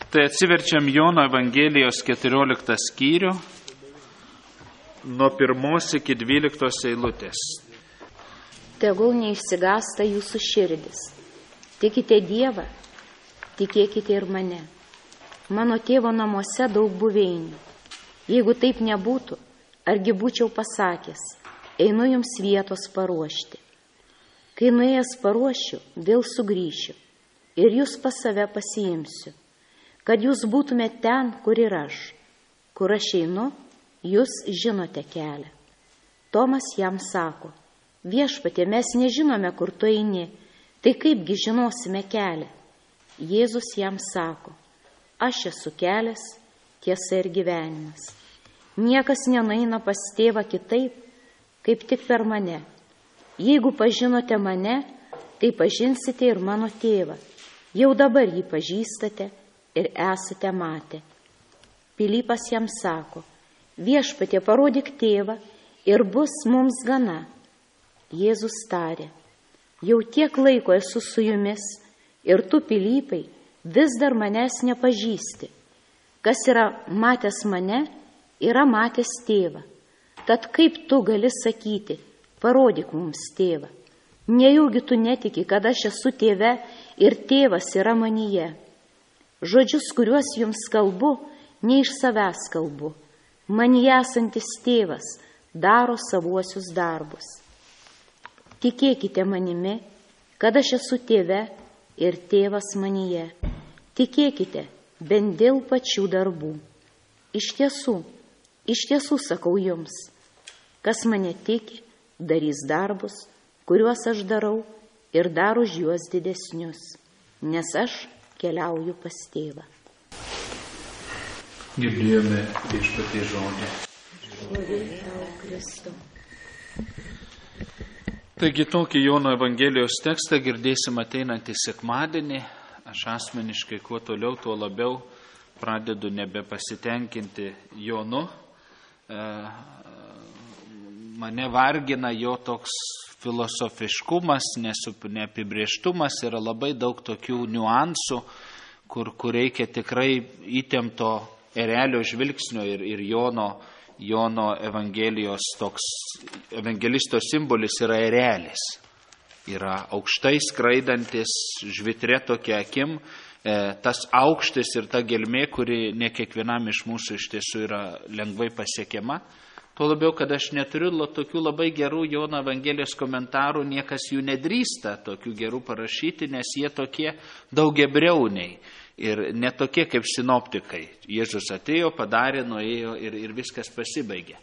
Tai atsiverčiam Jono Evangelijos 14 skyrių, nuo 1 iki 12 eilutės. Tegul neišsigąsta jūsų širdis. Tikite Dievą, tikėkite ir mane. Mano tėvo namuose daug buveinių. Jeigu taip nebūtų, argi būčiau pasakęs, einu jums vietos paruošti. Kai nuėjęs paruošiu, vėl sugrįšiu ir jūs pas save pasiimsiu, kad jūs būtumėte ten, kur ir aš. Kur aš einu, jūs žinote kelią. Tomas jam sako, Viešpatie, mes nežinome, kur tu eini, tai kaipgi žinosime kelią? Jėzus jam sako, aš esu kelias, tiesa ir gyvenimas. Niekas nenueina pas tėvą kitaip, kaip tik per mane. Jeigu pažinote mane, tai pažinsite ir mano tėvą. Jau dabar jį pažįstate ir esate matę. Pilypas jam sako, Viešpatie, parodyk tėvą ir bus mums gana. Jėzus tarė, jau tiek laiko esu su jumis ir tu, Pilypai, vis dar manęs nepažįsti. Kas yra matęs mane, yra matęs tėvą. Tad kaip tu gali sakyti, parodyk mums tėvą? Nejaugi tu netiki, kad aš esu tėve ir tėvas yra manyje. Žodžius, kuriuos jums kalbu, ne iš savęs kalbu. Manyje esantis tėvas daro savuosius darbus. Tikėkite manimi, kad aš esu tėve ir tėvas manyje. Tikėkite bent dėl pačių darbų. Iš tiesų sakau jums, kas mane tiki, darys darbus, kuriuos aš darau ir dar už juos didesnius, nes aš keliauju pas tėvą. Girdėjome Viešpaties žodį. Šlovė tau, Kristau. Taigi tokį Jono Evangelijos tekstą girdėsim ateinantį sekmadienį. Aš asmeniškai kuo toliau, tuo labiau pradedu nebepasitenkinti Jonu. Mane vargina jo toks filosofiškumas, neapibrėžtumas, yra labai daug tokių niuansų, kur reikia tikrai įtempto erelio žvilgsnio ir Jono Evangelijos toks evangelisto simbolis yra erelis. Yra aukštai skraidantis, žvitrė tokia akim, tas aukštis ir ta gelmė, kuri ne kiekvienam iš mūsų iš tiesų yra lengvai pasiekiama. Tuo labiau, kad aš neturiu tokių labai gerų Jono Evangelijos komentarų, niekas jų nedrįsta tokių gerų parašyti, nes jie tokie daugiabriauniai ir netokie kaip sinoptikai. Jėzus atėjo, padarė, nuėjo ir viskas pasibaigė.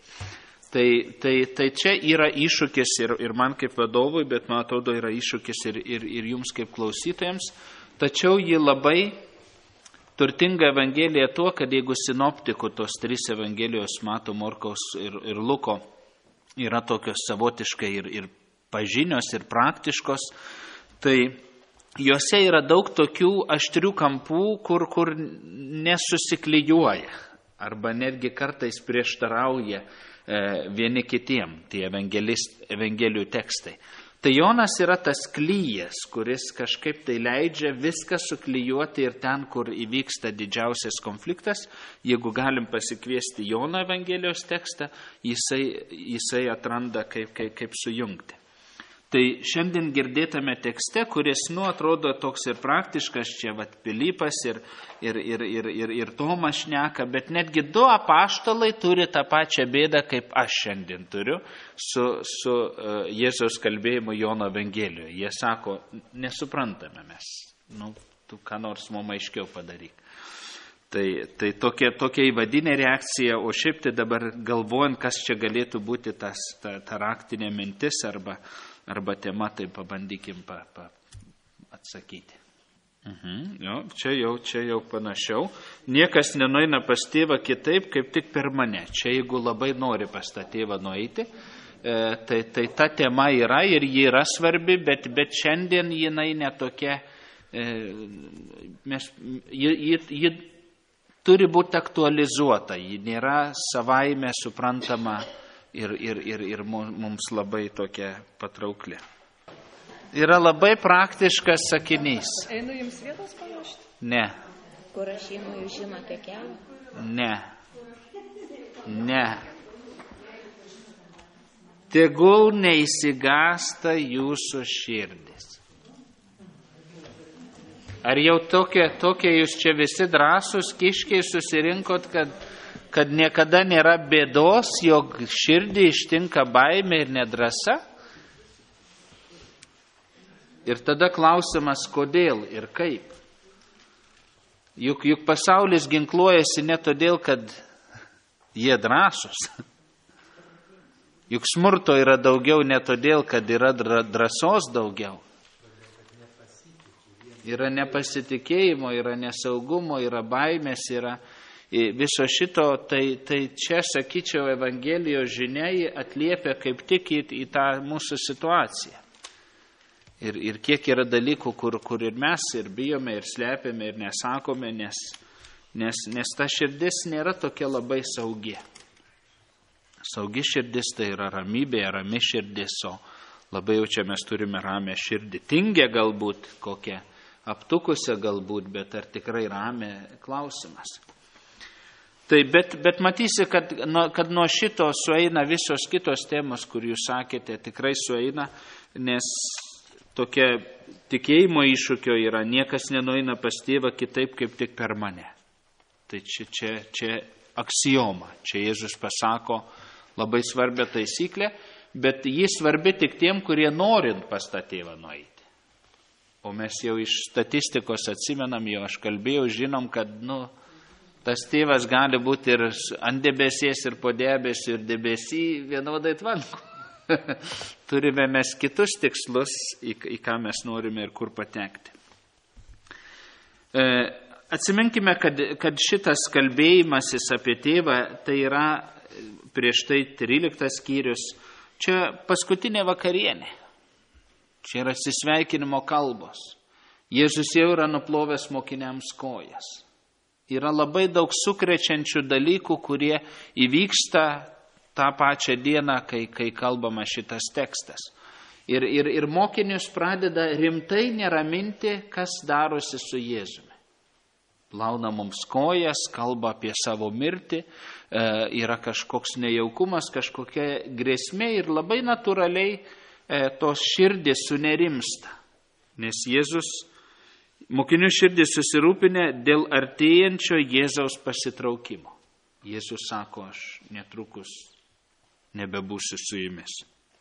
Tai čia yra iššūkis ir man kaip vadovui, bet man atrodo yra iššūkis ir jums kaip klausytojams. Tačiau ji labai turtinga Evangelija tuo, kad jeigu sinoptikų tos 3 Evangelijos Mato, Morkaus ir Luko yra tokios savotiškai ir pažinios ir praktiškos, tai juose yra daug tokių aštrių kampų, kur nesusiklijuoja arba netgi kartais prieštarauja vieni kitiem tie evangelijų tekstai. Tai Jonas yra tas klyjas, kuris kažkaip tai leidžia viską suklijuoti ir ten, kur įvyksta didžiausias konfliktas, jeigu galim pasikviesti Jono Evangelijos tekstą, jisai atranda kaip sujungti. Tai šiandien girdėtame tekste, kuris, atrodo toks ir praktiškas, čia Pilypas ir Tomas šneka, bet netgi 2 apaštalai turi tą pačią bėdą, kaip aš šiandien turiu su Jėzaus kalbėjimu Jono Evangelijoje. Jie sako, nesuprantame mes, tu ką nors mums aiškiau padaryk. Tai tokia įvadinė reakcija, o šiaip tai dabar galvojant, kas čia galėtų būti ta raktinė mintis arba tema, tai pabandykim atsakyti. Čia jau panašiau. Niekas nenueina pas tėvą kitaip, kaip tik per mane. Čia jeigu labai nori pas tą tėvą nueiti, tai ta tema yra ir ji yra svarbi, bet šiandien jinai netokia, ji turi būti aktualizuota, ji nėra savaime suprantama ir mums labai tokia patraukli. Yra labai praktiškas sakinys. Einu jums vietos paruošti? Ne. Kur aš einu, jūs žinote kelią? Ne. Tegul neįsigąsta jūsų širdis. Ar jau tokie jūs čia visi drąsūs kiškiai susirinkot, kad niekada nėra bėdos, jog širdį ištinka baimė ir nedrąsa? Ir tada klausimas, kodėl ir kaip? Juk pasaulis ginkluojasi ne todėl, kad jie drąsūs. Juk smurto yra daugiau ne todėl, kad yra drąsos daugiau. Yra nepasitikėjimo, yra nesaugumo, yra baimės, yra viso šito. Tai čia, sakyčiau, Evangelijos žinia atliepia kaip tik į tą mūsų situaciją. Ir kiek yra dalykų, kur ir mes ir bijome, ir slepiame, ir nesakome, nes ta širdis nėra tokia labai saugi. Saugi širdis tai yra ramybė, rami širdis, o labai jau čia mes turime ramę širdį. Tingę galbūt, kokią aptukusią galbūt, bet ar tikrai ramę, klausimas. Tai bet matysi, kad nuo šito sueina visos kitos temos, kur jūs sakėte, tikrai sueina, nes tokia tikėjimo iššūkio yra, niekas nenueina pas tėvą kitaip kaip tik per mane. Tai čia aksioma, čia Jėzus pasako labai svarbią taisyklę, bet ji svarbi tik tiem, kurie norint pas tą tėvą nueiti. O mes jau iš statistikos atsimenam, jau aš kalbėjau, žinom, kad tas tėvas gali būti ir ant debesies, ir po debesiu, ir debesį vienodai tvanku. Turime mes kitus tikslus, į ką mes norime ir kur patekti. Atsiminkime, kad šitas kalbėjimasis apie tėvą, tai yra prieš tai 13 skyrius, čia paskutinė vakarienė. Čia yra atsisveikinimo kalbos. Jėzus jau yra nuplovęs mokiniams kojas. Yra labai daug sukrečiančių dalykų, kurie įvyksta tą pačią dieną, kai kalbama šitas tekstas. Ir mokinius pradeda rimtai neraminti, kas darosi su Jėzumi. Plauna mums kojas, kalba apie savo mirtį, yra kažkoks nejaukumas, kažkokia grėsmė ir labai natūraliai tos širdis sunerimsta. Nes mokinių širdis susirūpinę dėl artėjančio Jėzaus pasitraukimo. Jėzus sako, aš netrukus nebebūsiu su jumis.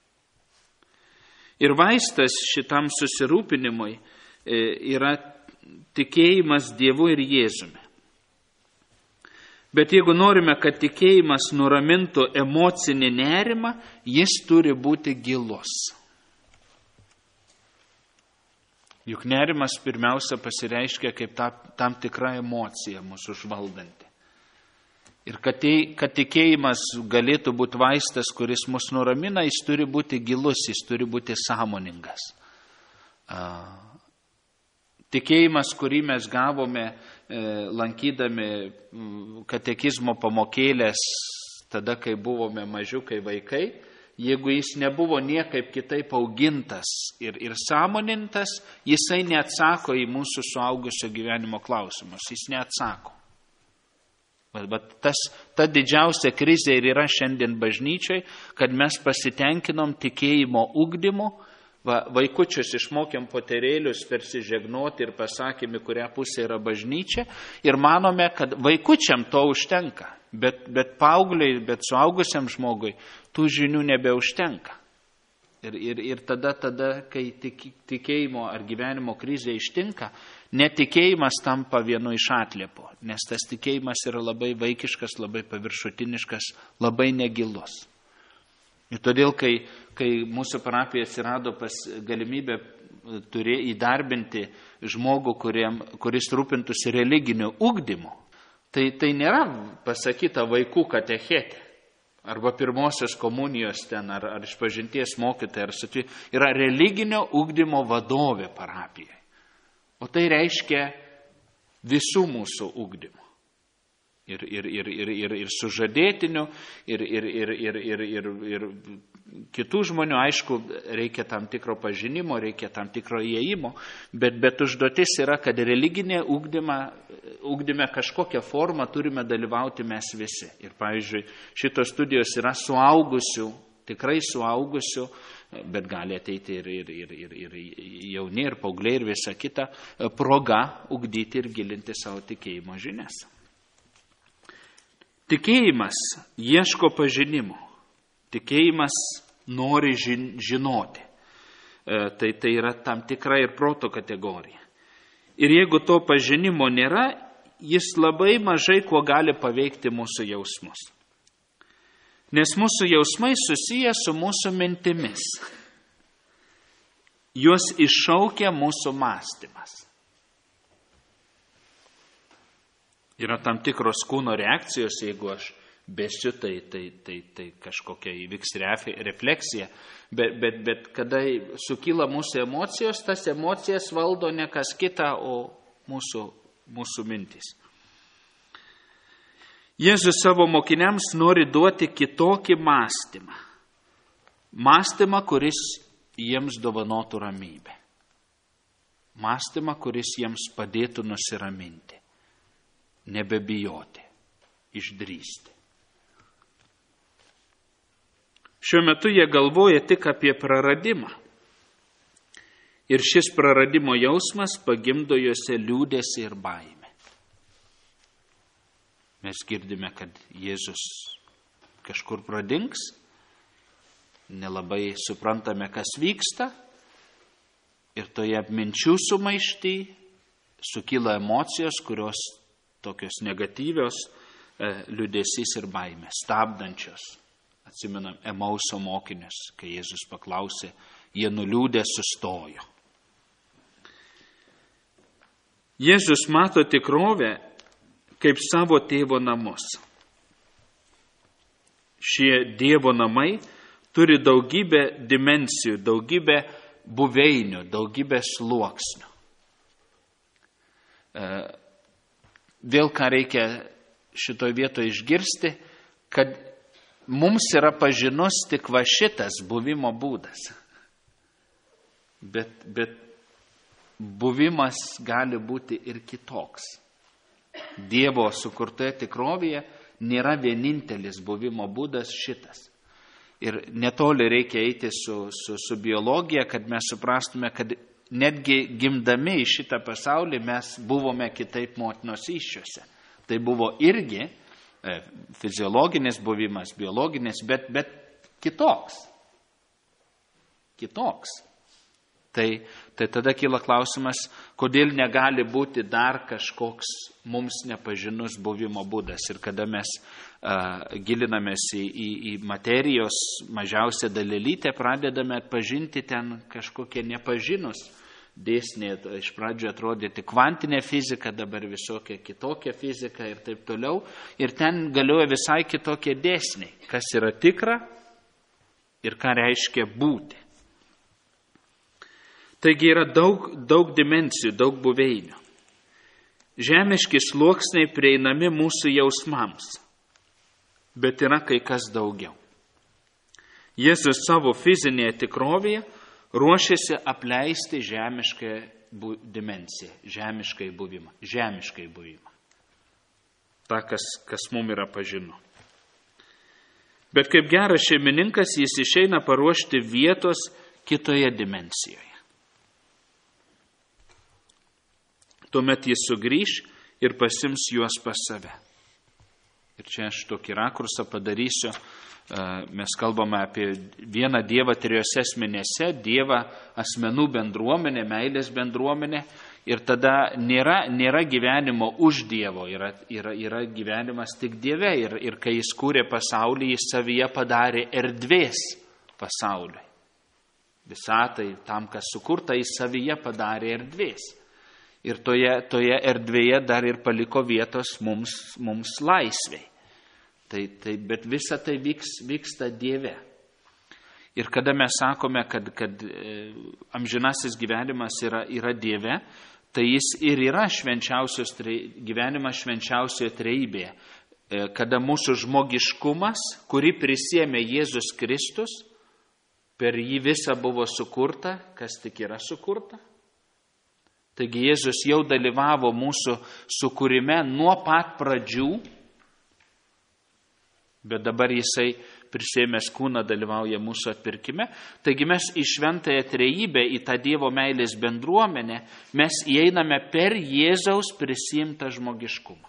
Ir vaistas šitam susirūpinimui yra tikėjimas Dievu ir Jėzumi. Bet jeigu norime, kad tikėjimas nuramintų emocinį nerimą, jis turi būti gilus. Juk nerimas pirmiausia pasireiškia kaip tam tikra emocija mūsų užvaldanti. Ir kad tikėjimas galėtų būti vaistas, kuris mus nuramina, jis turi būti gilus, jis turi būti sąmoningas. Tikėjimas, kurį mes gavome lankydami katekizmo pamokėlės tada, kai buvome mažiukai vaikai, jeigu jis nebuvo niekaip kitaip augintas ir sąmonintas, jisai neatsako į mūsų suaugusio gyvenimo klausimus. Jis neatsako. Bet ta didžiausia krizė ir yra šiandien bažnyčiai, kad mes pasitenkinom tikėjimo ugdymu. Vaikučius išmokėm poterėlius persižegnoti ir pasakėme, kurią pusė yra bažnyčia. Ir manome, kad vaikučiam to užtenka. Bet paaugliai, bet suaugusiam žmogui tų žinių nebeužtenka. Ir tada, kai tikėjimo ar gyvenimo krizė ištinka, netikėjimas tampa vienu iš atliepų. Nes tas tikėjimas yra labai vaikiškas, labai paviršutiniškas, labai negilus. Ir todėl, kai mūsų parapija atsirado galimybę įdarbinti žmogų, kuris rūpintųsi religiniu ugdymu, tai nėra pasakyta vaikų katechetė, arba pirmosios komunijos ten, ar išpažinties mokytoja, yra religinio ugdymo vadovė parapijai. O tai reiškia visų mūsų ugdymo. Ir sužadėtinių, ir kitų žmonių, aišku, reikia tam tikro pažinimo, reikia tam tikro įėjimo, bet užduotis yra, kad religinį ugdymą ugdyme kažkokią formą turime dalyvauti mes visi. Ir pavyzdžiui, šitos studijos yra suaugusių, tikrai suaugusių, bet gali ateiti ir jauni, ir paaugliai, ir visa kita proga ugdyti ir gilinti savo tikėjimo žinias. Tikėjimas ieško pažinimo. Tikėjimas nori žinoti. Tai yra tam tikra ir proto kategorija. Ir jeigu to pažinimo nėra, jis labai mažai kuo gali paveikti mūsų jausmus. Nes mūsų jausmai susiję su mūsų mintimis. Juos iššaukia mūsų mąstymas. Yra tam tikros kūno reakcijos, jeigu aš besiu, tai kažkokia įvyks refleksija. Bet kada sukyla mūsų emocijos, tas emocijas valdo ne kas kita, o mūsų mintys. Jėzus savo mokiniams nori duoti kitokį mąstymą. Mąstymą, kuris jiems dovanotų ramybę. Mąstymą, kuris jiems padėtų nusiraminti. Nebebijoti, išdrįsti. Šiuo metu jie galvoja tik apie praradimą. Ir šis praradimo jausmas pagimdo juose liūdesį ir baimę. Mes girdime, kad Jėzus kažkur pradings, nelabai suprantame, kas vyksta, ir toje minčių sumaišty sukyla emocijos, kurios tokios negatyvios, liūdesys ir baimė, stabdančios. Atsimenam Emauso mokinius, kai Jėzus paklausė, jie nuliūdę sustojo. Jėzus mato tikrovę kaip savo tėvo namus. Šie Dievo namai turi daugybę dimensijų, daugybę buveinių, daugybę sluoksnių. Vėl ką reikia šitoje vietoje išgirsti, kad mums yra pažinus tik va šitas buvimo būdas. Bet buvimas gali būti ir kitoks. Dievo sukurtoje tikrovėje nėra vienintelis buvimo būdas šitas. Ir netoli reikia eiti su biologija, kad mes suprastume, kad netgi gimdami į šitą pasaulį mes buvome kitaip motinos įsčiose. Tai buvo irgi fiziologinis buvimas, biologinis, bet kitoks. Kitoks. Tai tada kyla klausimas, kodėl negali būti dar kažkoks mums nepažinus buvimo būdas. Ir kada mes gilinamės į materijos mažiausią dalelytę, pradedame atpažinti ten kažkokie nepažinus dėsniai. Iš pradžio atrodė tik kvantinė fizika, dabar visokia kitokia fizika ir taip toliau. Ir ten galioja visai kitokie dėsniai, kas yra tikra ir ką reiškia būti. Taigi yra daug dimensijų, daug buveinių. Žemiški sluoksniai prieinami mūsų jausmams, bet yra kai kas daugiau. Jėzus savo fizinėje tikrovėje ruošiasi apleisti žemišką dimensiją, žemiškai buvimą. Ta, kas mums yra pažinu. Bet kaip geras šeimininkas, jis išeina paruošti vietos kitoje dimensijoje. Tuomet jis sugrįš ir pasims juos pas save. Ir čia aš tokį rakursą padarysiu. Mes kalbame apie vieną Dievą trijose asmenėse, Dievą asmenų bendruomenė, meilės bendruomenė. Ir tada nėra gyvenimo už Dievo, yra gyvenimas tik Dieve. Ir kai jis kūrė pasaulį, jis savyje padarė erdvės pasauliui. Visatai tam, kas sukurta, jis savyje padarė erdvės. Ir toje erdvėje dar ir paliko vietos mums laisvei. Bet visa tai vyksta Dieve. Ir kada mes sakome, kad amžinasis gyvenimas yra Dieve, tai jis ir yra gyvenimas švenčiausioje trejybėje. Kada mūsų žmogiškumas, kurį prisiėmė Jėzus Kristus, per jį visa buvo sukurta, kas tik yra sukurta. Taigi Jėzus jau dalyvavo mūsų sukūrime nuo pat pradžių, bet dabar Jisai prisėmęs kūną dalyvauja mūsų atpirkime. Taigi mes į šventąją trejybę, į tą Dievo meilės bendruomenę, mes įeiname per Jėzaus prisimtą žmogiškumą.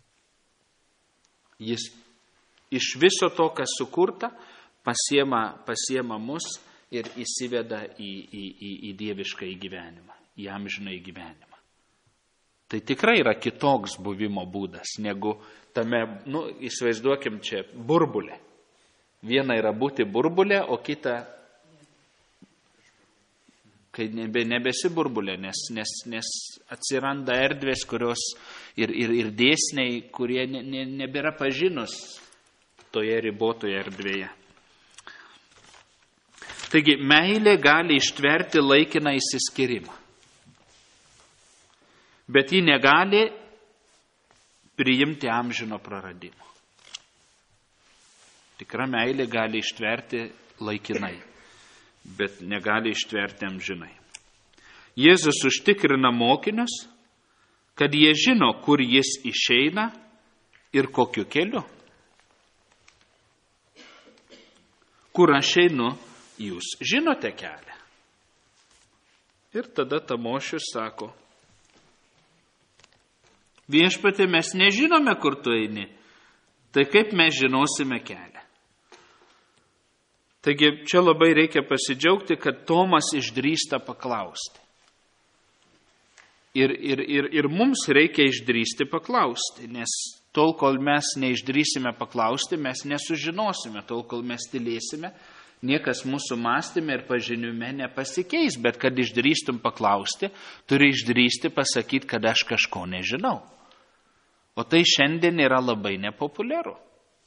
Jis iš viso to, kas sukurta, pasiema mus ir įsiveda į dievišką gyvenimą, į amžiną gyvenimą. Tai tikrai yra kitoks buvimo būdas, negu tame, įsivaizduokim čia, burbulė. Viena yra būti burbulė, o kita, kai nebesi burbulė, nes atsiranda erdvės, kurios ir dėsniai, kurie nebėra pažinus toje ribotoje erdvėje. Taigi, meilė gali ištverti laikiną išsiskyrimą, bet ji negali priimti amžino praradimo. Tikra meilė gali ištverti laikinai, bet negali ištverti amžinai. Jėzus užtikrina mokinius, kad jie žino, kur jis išeina ir kokiu keliu. Kur aš einu, jūs žinote kelią. Ir tada Tamošius sako, viešpatie, mes nežinome, kur tu eini, tai kaip mes žinosime kelią. Taigi čia labai reikia pasidžiaugti, kad Tomas išdrįsta paklausti. Ir mums reikia išdrįsti paklausti, nes tol, kol mes neišdrįsime paklausti, mes nesužinosime, tol, kol mes tylėsime, niekas mūsų mąstyme ir pažinime nepasikeis, bet kad išdrįstum paklausti, turi išdrįsti pasakyti, kad aš kažko nežinau. O tai šiandien yra labai nepopuliaru.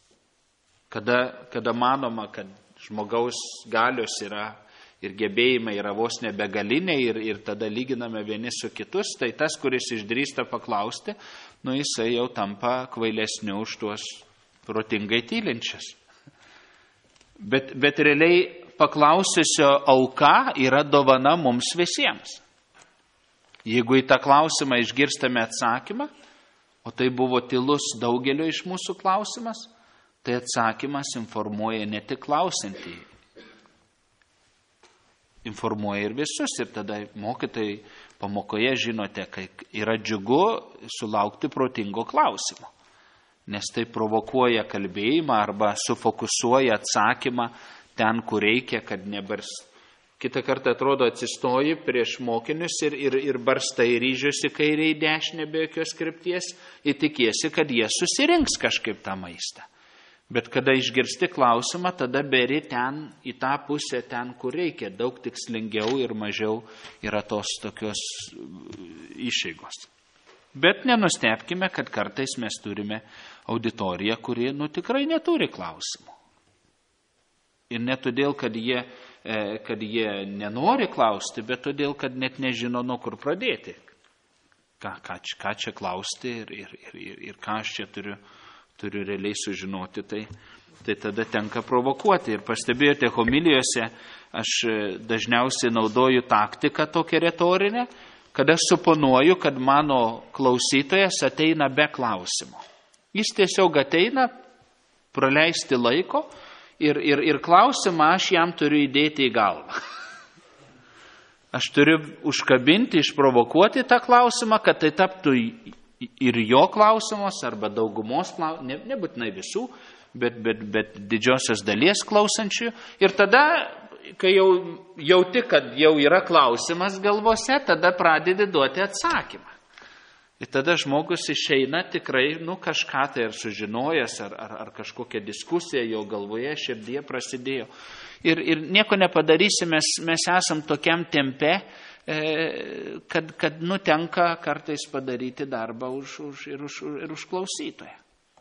Kada manoma, kad žmogaus galios yra ir gebėjimai yra vos nebegaliniai ir tada lyginame vieni su kitus, tai tas, kuris išdrįsta paklausti, jisai jau tampa kvailesniu už tuos protingai tylinčius. Bet realiai paklausiusio auka yra dovana mums visiems. Jeigu į tą klausimą išgirstame atsakymą, o tai buvo tylus daugelio iš mūsų klausimas, tai atsakymas informuoja ne tik klausantį, informuoja ir visus. Ir tada mokytojai pamokoje žinote, kai yra džiugu sulaukti protingo klausimo, nes tai provokuoja kalbėjimą arba sufokusuoja atsakymą ten, kur reikia, kad nebars. Kitą kartą atrodo atsistoji prieš mokinius ir barstai ryžius į kairę į dešinę be jokios krypties ir tikiesi, kad jie susirinks kažkaip tą maistą. Bet kada išgirsti klausimą, tada beri ten, į tą pusę, ten, kur reikia, daug tikslingiau ir mažiau yra tos tokios išeigos. Bet nenustebkime, kad kartais mes turime auditoriją, kuri tikrai neturi klausimų. Ir ne todėl, kad jie nenori klausti, bet todėl, kad net nežino, nuo kur pradėti. Ką čia klausti ir ką aš čia turiu realiai sužinoti, tai tada tenka provokuoti. Ir pastebėjote, homilijose aš dažniausiai naudoju taktiką tokią retorinę, kada suponuoju, kad mano klausytojas ateina be klausimo. Jis tiesiog ateina praleisti laiko ir klausimą aš jam turiu įdėti į galvą. Aš turiu užkabinti, išprovokuoti tą klausimą, kad tai taptų ir jo klausimas, arba daugumos klausimas, nebūtinai visų, bet didžiosios dalies klausančių. Ir tada, kai jau jauti, kad jau yra klausimas galvose, tada pradedi duoti atsakymą. Ir tada žmogus išeina tikrai, kažką tai ar sužinojęs, ar kažkokia diskusija jo galvoje, širdie prasidėjo. Ir nieko nepadarysime, mes esam tokiam tempe, kad tenka kartais padaryti darbą ir už klausytoją.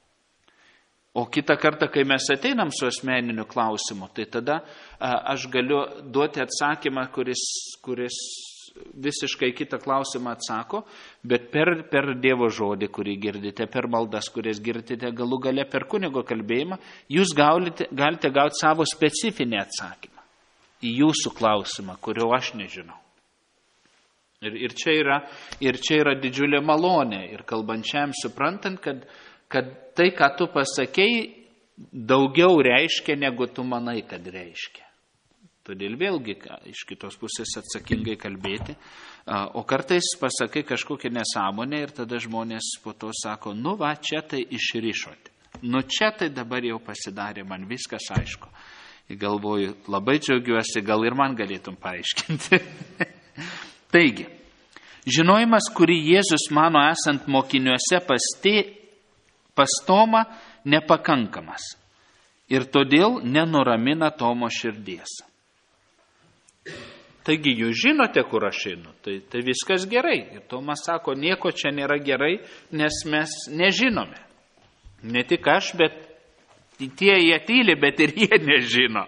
O kitą kartą, kai mes ateinam su asmeniniu klausimu, tai tada aš galiu duoti atsakymą, kuris visiškai kitą klausimą atsako, bet per Dievo žodį, kurį girdite, per maldas, kurias girdite, galų gale per kunigo kalbėjimą, jūs galite gauti savo specifinį atsakymą į jūsų klausimą, kurio aš nežinau. Ir čia yra didžiulė malonė. Ir kalbančiam suprantant, kad tai, ką tu pasakei, daugiau reiškia, negu tu manai, kad reiškia. Todėl vėlgi iš kitos pusės atsakingai kalbėti. O kartais pasakai kažkokią nesąmonę ir tada žmonės po to sako, nu va, čia tai išrišote. Nu čia tai dabar jau pasidarė, man viskas aišku. Ir galvoju, labai džiaugiuosi, gal ir man galėtum paaiškinti. Taigi, žinojimas, kurį Jėzus mano esant mokiniuose pas Tomą, nepakankamas. Ir todėl nenuramina Tomo širdies. Taigi, jūs žinote, kur aš einu, tai viskas gerai. Ir Tomas sako, nieko čia nėra gerai, nes mes nežinome. Ne tik aš, bet jie tyli, bet ir jie nežino.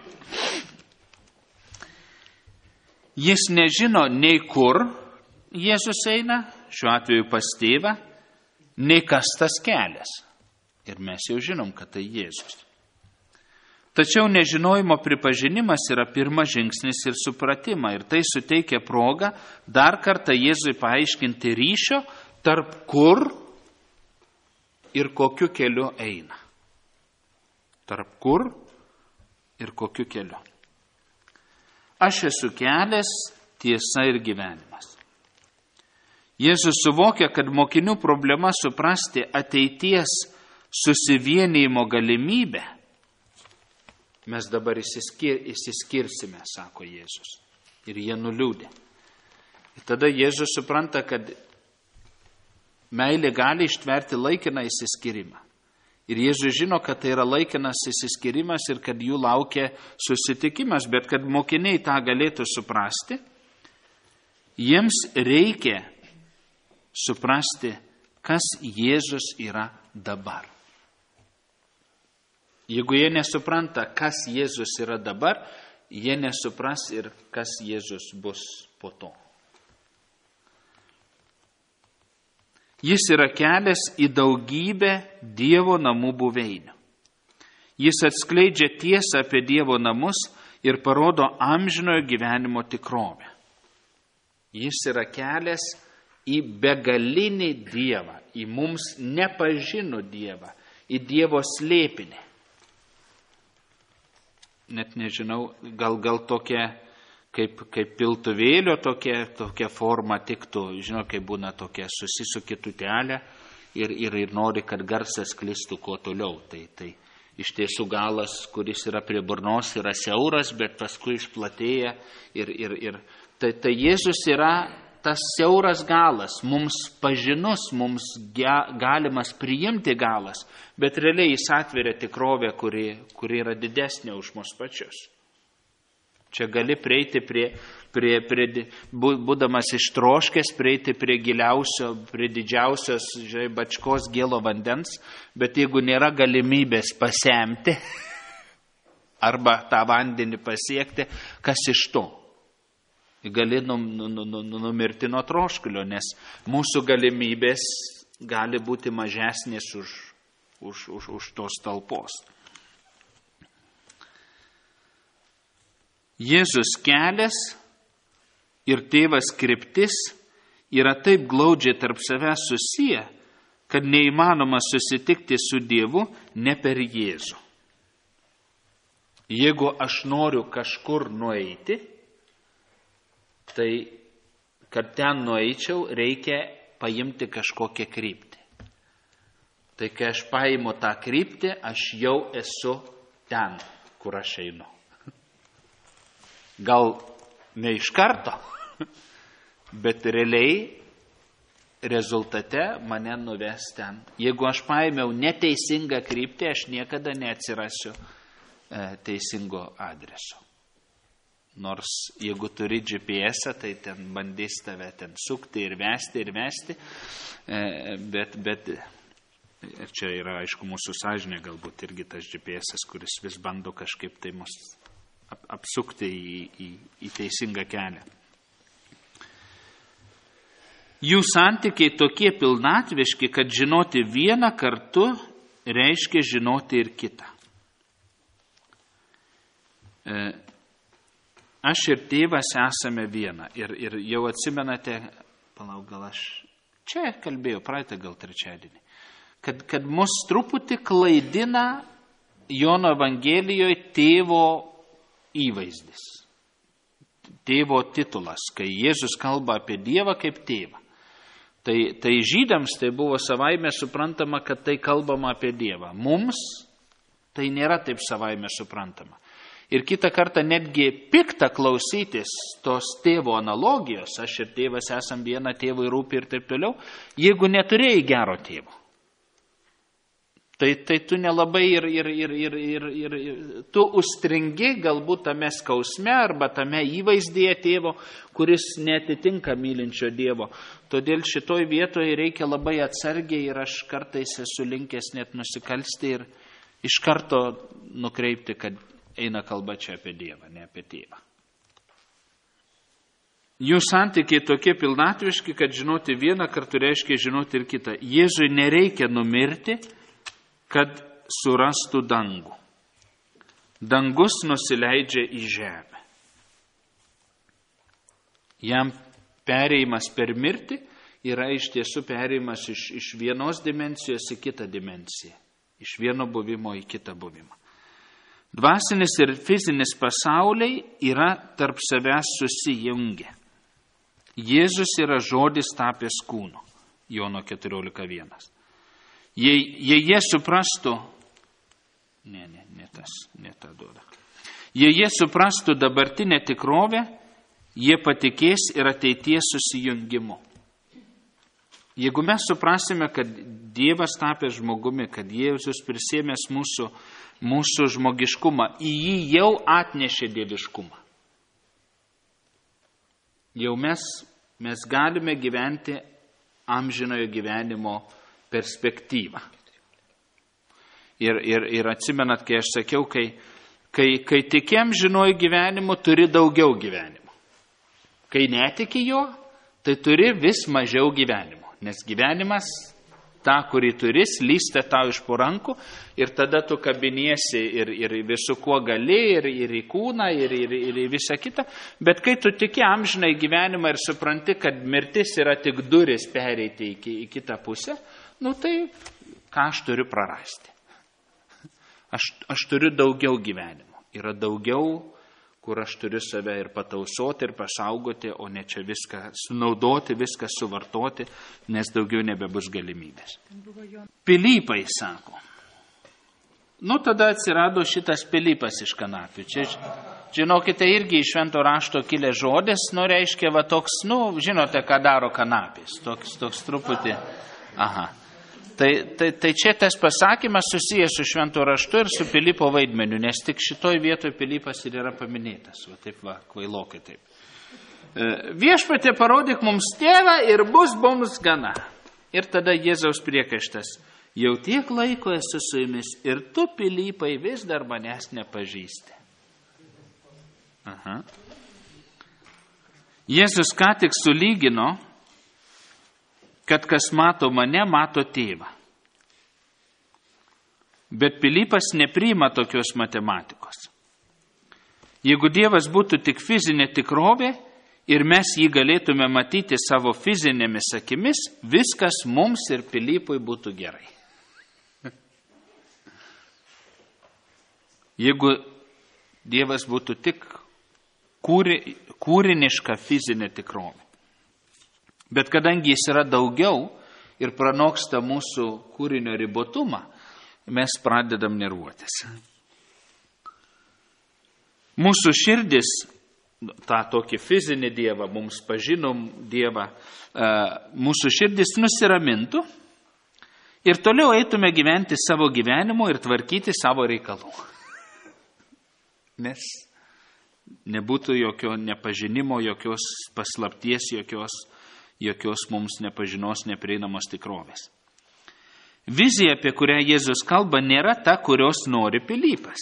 Jis nežino nei kur Jėzus eina, šiuo atveju pas tėvą, nei kas tas kelias. Ir mes jau žinom, kad tai Jėzus. Tačiau nežinojimo pripažinimas yra pirmas žingsnis ir supratimą. Ir tai suteikia progą dar kartą Jėzui paaiškinti ryšio tarp kur ir kokiu keliu eina. Tarp kur ir kokiu keliu. Aš esu kelias, tiesa ir gyvenimas. Jėzus suvokia, kad mokinių problema suprasti ateities susivienijimo galimybę. Mes dabar išsiskirsime, sako Jėzus. Ir jie nuliūdė. Ir tada Jėzus supranta, kad meilė gali ištverti laikiną išsiskyrimą. Ir Jėzus žino, kad tai yra laikinas išsiskirimas ir kad jų laukia susitikimas. Bet kad mokiniai tą galėtų suprasti, jiems reikia suprasti, kas Jėzus yra dabar. Jeigu jie nesupranta, kas Jėzus yra dabar, jie nesupras ir kas Jėzus bus po to. Jis yra kelias į daugybę Dievo namų buveinių. Jis atskleidžia tiesą apie Dievo namus ir parodo amžinojo gyvenimo tikrovę. Jis yra kelias į begalinį Dievą, į mums nepažinų Dievą, į Dievo slėpinį. Net nežinau, gal tokia, kaip piltuvėlio tokia forma tiktų, žinau, kaip būna tokia susisuki tutelė ir nori, kad garsas sklistų kuo toliau. Tai iš tiesų galas, kuris yra prie burnos, yra siauras, bet paskui išplatėja ir tai Jėzus yra tas siauras galas, mums pažinus, mums galimas priimti galas, bet realiai jis atveria tikrovę, kuri yra didesnė už mus pačius. Čia gali prieiti būdamas ištroškęs, prieiti prie giliausio, prie didžiausios bačkos gėlo vandens, bet jeigu nėra galimybės pasemti arba tą vandenį pasiekti, kas iš to? Gali numirti nuo troškulio, nes mūsų galimybės gali būti mažesnės už tos talpos. Jėzus kelias ir tėvas kryptis yra taip glaudžiai tarp savęs susiję, kad neįmanoma susitikti su Dievu ne per Jėzų. Jeigu aš noriu kažkur nueiti, tai, kad ten nueičiau, reikia paimti kažkokią kryptį. Tai kai aš paimu tą kryptį, aš jau esu ten, kur aš einu. Gal ne iš karto, bet realiai rezultate mane nuves ten. Jeigu aš paėmiau neteisingą kryptį, aš niekada neatsirasiu teisingo adreso. Nors jeigu turi GPS, tai ten bandys tave ten sukti ir vesti, bet čia yra, aišku, mūsų sąžinė galbūt irgi tas GPS, kuris vis bando kažkaip tai mus apsukti į teisingą kelią. Jų santykiai tokie pilnatviški, kad žinoti vieną kartu reiškia žinoti ir kitą. aš ir tėvas esame viena. Ir jau atsimenate, palauk, gal aš čia kalbėjau, praeitą gal trečiadienį, kad mus truputį klaidina Jono Evangelijoje tėvo įvaizdis, tėvo titulas, kai Jėzus kalba apie Dievą kaip tėvą. Tai žydams tai buvo savaime suprantama, kad tai kalbama apie Dievą. Mums tai nėra taip savaime suprantama. Ir kitą kartą netgi pikta klausytis tos tėvo analogijos, aš ir tėvas esam viena, tėvui rūpi ir taip toliau, jeigu neturėjai gero tėvo. Tai tu nelabai ir tu užstringi galbūt tame skausme arba tame įvaizdyje tėvo, kuris netitinka mylinčio Dievo. Todėl šitoj vietoje reikia labai atsargiai ir aš kartais esu linkęs net nusikalsti ir iš karto nukreipti, kad eina kalba čia apie Dievą, ne apie tėvą. Jų santykiai tokie pilnatviški, kad žinoti vieną kartu reiškia žinoti ir kitą. Jėzui nereikia numirti, kad surastų dangų. Dangus nusileidžia į žemę. Jam perėjimas per mirtį yra iš tiesų perėjimas iš vienos dimensijos į kitą dimensiją. Iš vieno buvimo į kitą buvimą. Dvasinis ir fizinis pasauliai yra tarp savęs susijungę. Jėzus yra žodis tapęs kūnu. Jono 14:1. Jei jie suprastų, ne tą duoda. Jei jie suprastų dabartinę tikrovę, jie patikės ir ateities susijungimu. Jeigu mes suprasime, kad Dievas tapęs žmogumi, kad Jėzus prisėmęs mūsų žmogiškumą, į jį jau atnešė dieviškumą. Jau mes galime gyventi amžinojo gyvenimo perspektyvą. Ir atsimenat, kai aš sakiau, kai tiki amžinojo gyvenimu, turi daugiau gyvenimo. Kai netiki jo, tai turi vis mažiau gyvenimo. Nes gyvenimas, tą, kurį turi, slysta tau iš po rankų ir tada tu kabiniesi ir visu kuo gali, ir į kūną, ir į visą kitą. Bet kai tu tiki amžinai gyvenimą ir supranti, kad mirtis yra tik duris pereiti į kitą pusę, tai ką aš turiu prarasti? Aš turiu daugiau gyvenimo. Yra daugiau, kur aš turiu save ir patausoti, ir pasaugoti, o ne čia viską sunaudoti, viską suvartoti, nes daugiau nebebus galimybės. Pilypai, sako. Tada atsirado šitas Pilypas iš kanapių. Čia, žinokite, irgi iš švento rašto kilęs žodis, reiškia va toks, žinote, ką daro kanapės. Toks truputį, aha. Tai čia tas pasakymas susijęs su švento raštu ir su Pilypo vaidmeniu, nes tik šitoj vietoj Pilypas ir yra paminėtas. Va taip va, kvailokai taip. Viešpatie, parodyk mums tėvą ir bus mums gana. Ir tada Jėzaus priekaištas. Jau tiek laiko esu su jumis ir tu, Pilypai, vis dar manęs nepažįsti. Aha. Jėzus ką tik sulygino, kad kas mato mane, mato tėvą. Bet Pilypas nepriima tokios matematikos. Jeigu Dievas būtų tik fizinė tikrovė ir mes jį galėtume matyti savo fizinėmis akimis, viskas mums ir Pilypui būtų gerai. Jeigu Dievas būtų tik kūriniška fizinė tikrovė. Bet kadangi jis yra daugiau ir pranoksta mūsų kūrinio ribotumą, mes pradedam nervuotis. Mūsų širdis, tą tokį fizinį Dievą, mums pažinom Dievą, mūsų širdis nusiramintų ir toliau eitume gyventi savo gyvenimu ir tvarkyti savo reikalų. Nes nebūtų jokio nepažinimo, jokios paslapties, jokios mums nepažinos, neprieinamos tikrovės. Vizija, apie kurią Jėzus kalba, nėra ta, kurios nori Pilypas.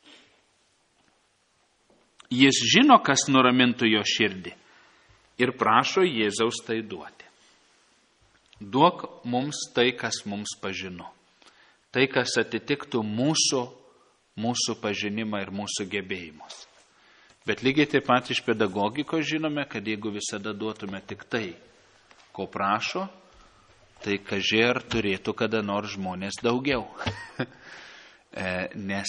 Jis žino, kas nuramintų jo širdį ir prašo Jėzaus tai duoti. Duok mums tai, kas mums pažino. Tai, kas atitiktų mūsų pažinimą ir mūsų gebėjimus. Bet lygiai taip pat iš pedagogikos žinome, kad jeigu visada duotume tik tai, ko prašo, tai kažkai ar turėtų kada nors žmonės daugiau. Nes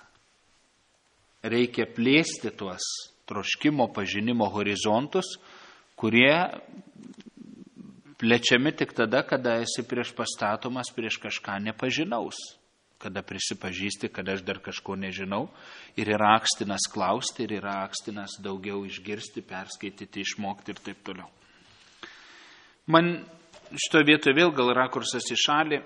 reikia plėsti tuos troškimo pažinimo horizontus, kurie plečiami tik tada, kada esi prieš pastatomas prieš kažką nepažinaus, kada prisipažįsti, kad aš dar kažko nežinau ir yra akstinas klausti, ir yra akstinas daugiau išgirsti, perskaityti, išmokti ir taip toliau. Man šito vietoje vėl gal rakursas į šalį.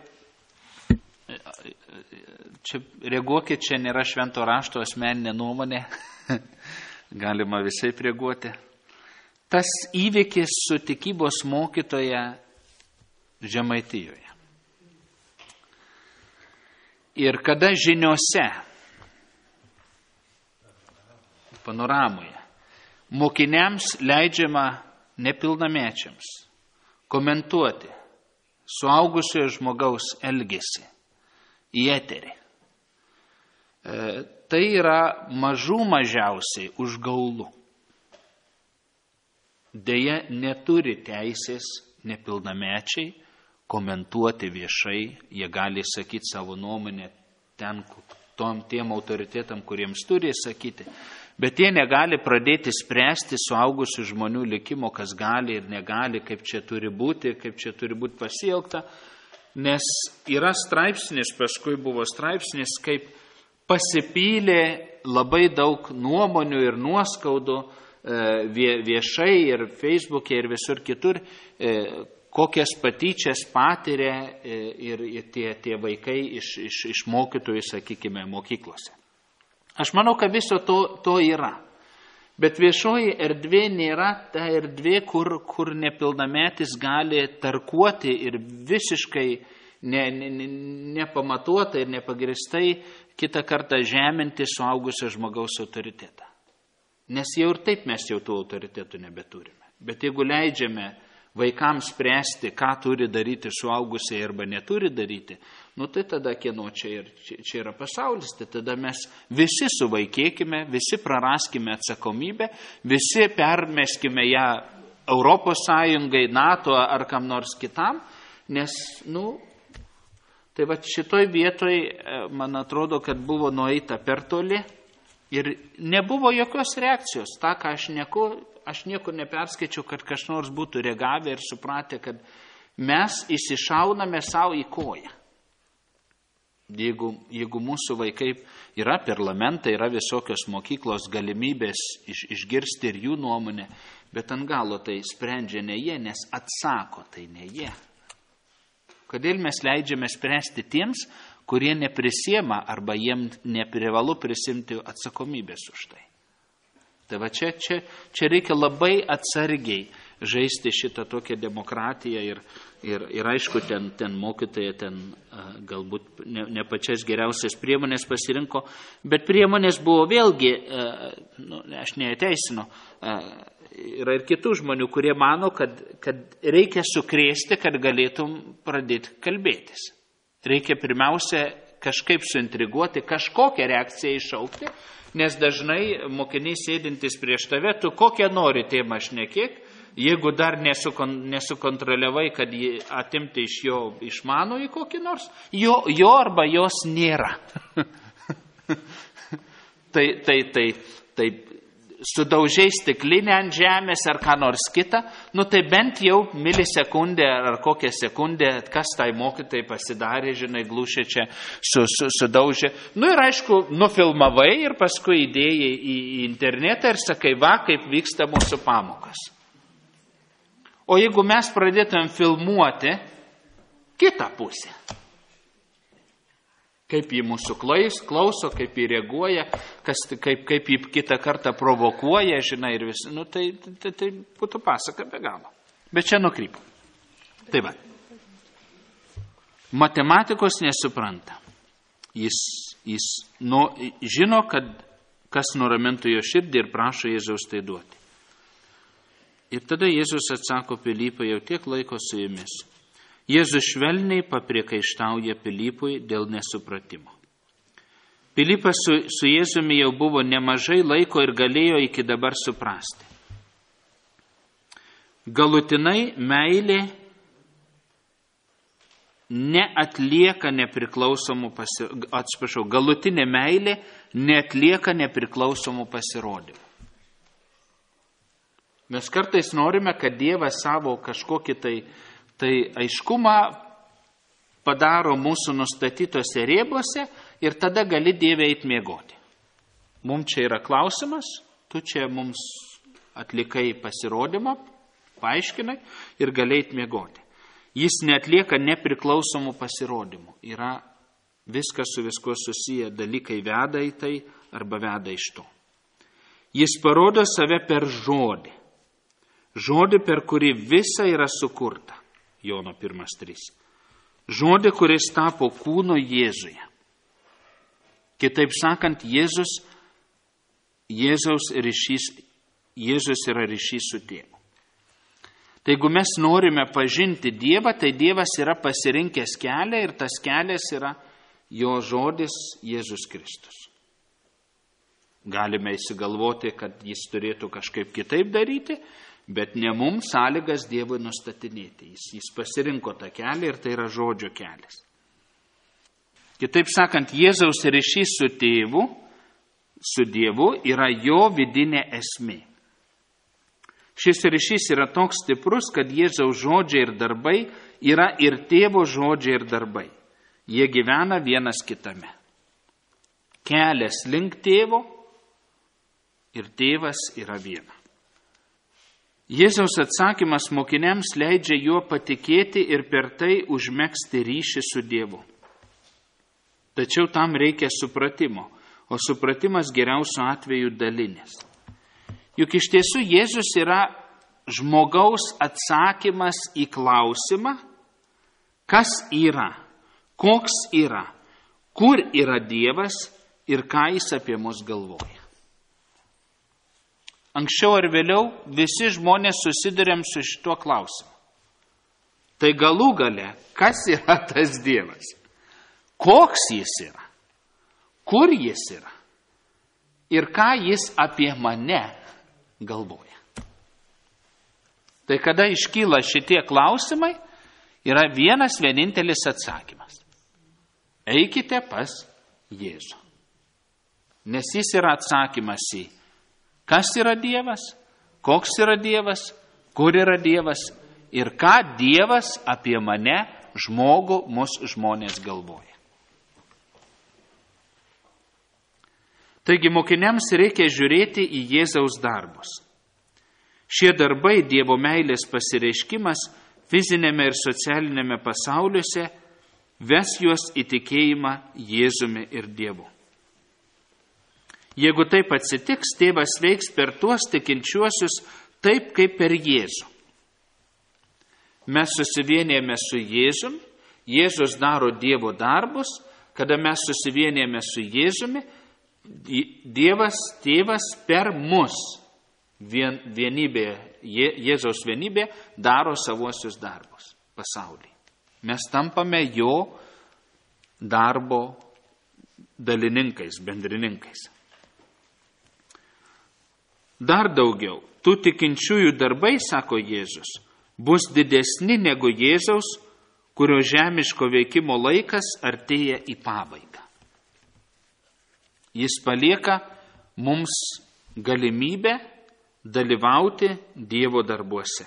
Čia reaguokit, čia nėra švento rašto asmeninė nuomonė, galima visai reaguoti. Tas įvykis su tikybos mokytoja Žemaitijoje. Ir kada žiniose, panoramoje, mokiniams leidžiama nepilnamečiams komentuoti suaugusiojo žmogaus elgesį į eterį. Tai yra mažų mažiausiai užgaulu. Deja, neturi teisės nepilnamečiai komentuoti viešai, jie gali sakyti savo nuomonę tiem autoritetam, kuriems turi sakyti, bet jie negali pradėti spręsti suaugusių žmonių likimo, kas gali ir negali, kaip čia turi būti pasielgta, nes yra straipsnis, paskui buvo straipsnis, kaip pasipylė labai daug nuomonių ir nuoskaudų viešai ir Facebook'e ir visur kitur, kokias patyčias patiria ir tie vaikai iš mokytojų, sakykime, mokyklose. Aš manau, kad viso to yra. Bet viešoji erdvė nėra ta erdvė, kur nepilnametis gali tarkuoti ir visiškai nepamatuotai ir nepagristai kitą kartą žeminti suaugusio žmogaus autoritetą. Nes jau ir taip mes jau tų autoritetų nebeturime. Bet jeigu leidžiame vaikams spręsti, ką turi daryti suaugusiai arba neturi daryti, tai tada kieno čia yra pasaulis, tai tada mes visi suvaikėkime, visi praraskime atsakomybę, visi permeskime ją Europos Sąjungai, NATO ar kam nors kitam, nes, tai va šitoj vietoj, man atrodo, kad buvo nueita per toli ir nebuvo jokios reakcijos. Ta, ką aš nieko neperskaičiau, kad kas nors būtų reagavę ir supratę, kad mes įsišauname savo į koją. Jeigu mūsų vaikai yra parlamentai, yra visokios mokyklos galimybės išgirsti ir jų nuomonę, bet ant galo tai sprendžia ne jie, nes atsako tai ne jie. Kodėl mes leidžiame spręsti tiems, kurie neprisiema arba jiems neprivalu prisimti atsakomybės už tai? Tai va čia reikia labai atsargiai žaisti šitą tokią demokratiją ir aišku, ten mokytoja galbūt ne pačias geriausias priemonės pasirinko, bet priemonės buvo vėlgi, aš neateisinu, yra ir kitų žmonių, kurie mano, kad reikia sukrėsti, kad galėtum pradėti kalbėtis. Reikia pirmiausia kažkaip suintriguoti, kažkokią reakciją iššaukti, nes dažnai mokiniai sėdintis prieš tave, tu kokią nori temą šnekėk, jeigu dar nesukontroliavai, kad jį atimti iš jo išmanųjį kokį nors, jo arba jos nėra. Tai sudaužiai stiklinę ant žemės ar ką nors kitą, tai bent jau milisekundę ar kokią sekundę, kas tai mokytojai pasidarė, žinai, glūšė čia sudaužė. Ir aišku, nufilmavai ir paskui įdėjai į internetą ir sakai, va, kaip vyksta mūsų pamokas. O jeigu mes pradėtumėm filmuoti kitą pusę, kaip jį mūsų klauso, kaip jį reaguoja, kaip jį kitą kartą provokuoja, žinai, ir visi, tai būtų pasaka be galo. Bet čia nukrypo. Tai va. Matematikos nesupranta. Jis žino, kad kas nuramintų jo širdį ir prašo Jėzaus tai duoti. Ir tada Jėzus atsako Pilypui, jau tiek laiko su jumis. Jėzus švelniai papriekaištauja Pilypui dėl nesupratimo. Pilypas su Jėzumi jau buvo nemažai laiko ir galėjo iki dabar suprasti. Galutinai meilė neatlieka galutinė meilė neatlieka nepriklausomų pasirodymų. Mes kartais norime, kad Dievas savo kažkokį tai aiškumą padaro mūsų nustatytose rėbose ir tada gali Dieve eit miegoti. Mums čia yra klausimas, tu čia mums atlikai pasirodymą, paaiškinai ir gali eit miegoti. Jis neatlieka nepriklausomų pasirodymų. Yra viskas su viskuo susiję, dalykai veda į tai arba veda iš to. Jis parodo save per žodį. Žodį, per kurį visa yra sukurta. Jono 1:3. Žodį, kuris tapo kūno Jėzuje. Kitaip sakant, Jėzus yra ryšys su tėvu. Tai jeigu mes norime pažinti Dievą, tai Dievas yra pasirinkęs kelią ir tas kelias yra jo žodis Jėzus Kristus. Galime įsigalvoti, kad jis turėtų kažkaip kitaip daryti, bet ne mums sąlygas Dievui nustatinėti. Jis pasirinko tą kelią ir tai yra žodžio kelias. Kitaip sakant, Jėzaus ryšys su Dievu yra jo vidinė esmė. Šis ryšys yra toks stiprus, kad Jėzaus žodžiai ir darbai yra ir tėvo žodžiai ir darbai. Jie gyvena vienas kitame. Kelias link tėvo ir tėvas yra viena. Jėzaus atsakymas mokiniams leidžia juo patikėti ir per tai užmegzti ryšį su Dievu. Tačiau tam reikia supratimo, o supratimas geriausiu atveju dalinis. Juk iš tiesų Jėzus yra žmogaus atsakymas į klausimą, kas yra, koks yra, kur yra Dievas ir ką jis apie mus galvoja. Anksčiau ar vėliau visi žmonės susiduriam su šituo klausimu. Tai galų gale, kas yra tas Dievas? Koks jis yra? Kur jis yra? Ir ką jis apie mane galvoja? Tai kada iškyla šitie klausimai, yra vienas vienintelis atsakymas. Eikite pas Jėzų. Nes jis yra atsakymas į kas yra Dievas, koks yra Dievas, kur yra Dievas ir ką Dievas apie mane, žmogų, mus žmonės galvoja. Taigi mokiniams reikia žiūrėti į Jėzaus darbus. Šie darbai, Dievo meilės pasireiškimas fizinėme ir socialinėme pasauliuose, ves juos į tikėjimą Jėzumi ir Dievu. Jeigu taip atsitiks, tėvas veiks per tuos tikinčiuosius taip, kaip per Jėzų. Mes susivienėjame su Jėzumi, Jėzus daro Dievo darbus, kada mes susivienėjame su Jėzumi, Dievas, tėvas per mus vienybė, Jėzaus vienybė daro savuosius darbus pasaulyje. Mes tampame jo darbo dalininkais, bendrininkais. Dar daugiau, tų tikinčiųjų darbai, sako Jėzus, bus didesni negu Jėzaus, kurio žemiško veikimo laikas artėja į pabaigą. Jis palieka mums galimybę dalyvauti Dievo darbuose.